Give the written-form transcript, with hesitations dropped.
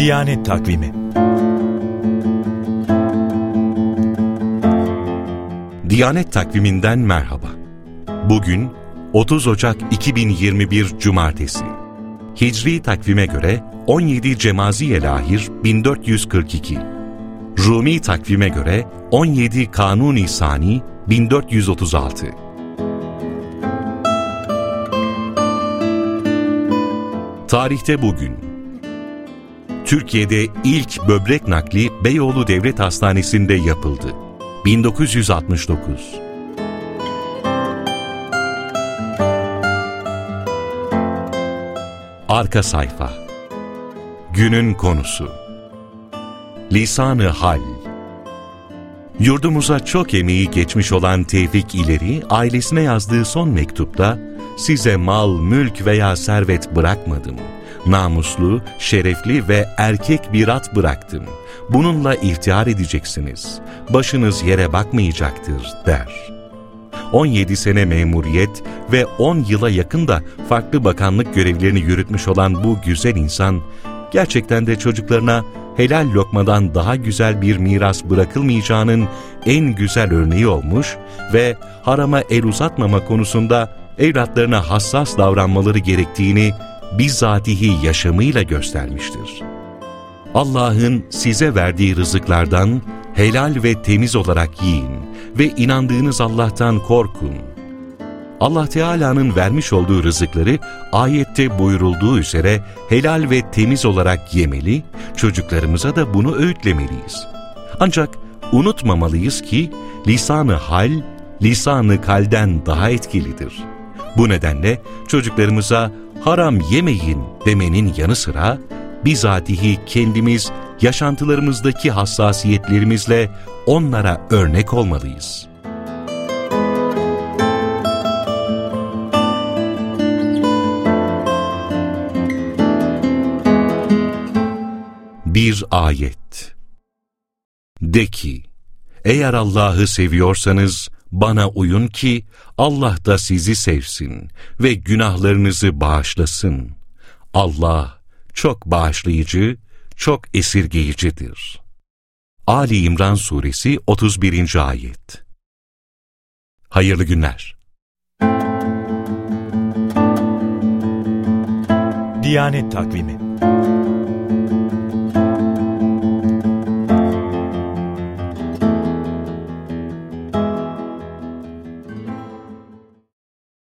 Diyanet Takvimi. Diyanet Takviminden merhaba. Bugün 30 Ocak 2021 Cumartesi. Hicri takvime göre 17 Cemaziye-Lahir 1442. Rumi takvime göre 17 Kanuni Sani 1436. Tarihte bugün. Türkiye'de ilk böbrek nakli Beyoğlu Devlet Hastanesi'nde yapıldı. 1969. Arka sayfa. Günün konusu. Lisan-ı hal. Yurdumuza çok emeği geçmiş olan Tevfik İleri, ailesine yazdığı son mektupta, "Size mal, mülk veya servet bırakmadım. Namuslu, şerefli ve erkek bir at bıraktım. Bununla iftihar edeceksiniz. Başınız yere bakmayacaktır," der. 17 sene memuriyet ve 10 yıla yakın da farklı bakanlık görevlerini yürütmüş olan bu güzel insan, gerçekten de çocuklarına helal lokmadan daha güzel bir miras bırakılmayacağının en güzel örneği olmuş ve harama el uzatmama konusunda evlatlarına hassas davranmaları gerektiğini bizzatihi yaşamıyla göstermiştir. Allah'ın size verdiği rızıklardan helal ve temiz olarak yiyin ve inandığınız Allah'tan korkun. Allah Teala'nın vermiş olduğu rızıkları ayette buyurulduğu üzere helal ve temiz olarak yemeli, çocuklarımıza da bunu öğütlemeliyiz. Ancak unutmamalıyız ki lisan-ı hal, lisan-ı kalden daha etkilidir. Bu nedenle çocuklarımıza haram yemeyin demenin yanı sıra bizatihi kendimiz yaşantılarımızdaki hassasiyetlerimizle onlara örnek olmalıyız. Bir ayet. De ki, eğer Allah'ı seviyorsanız bana uyun ki Allah da sizi sevsin ve günahlarınızı bağışlasın. Allah çok bağışlayıcı, çok esirgeyicidir. Ali İmran Suresi 31. ayet. Hayırlı günler. Diyanet Takvimi.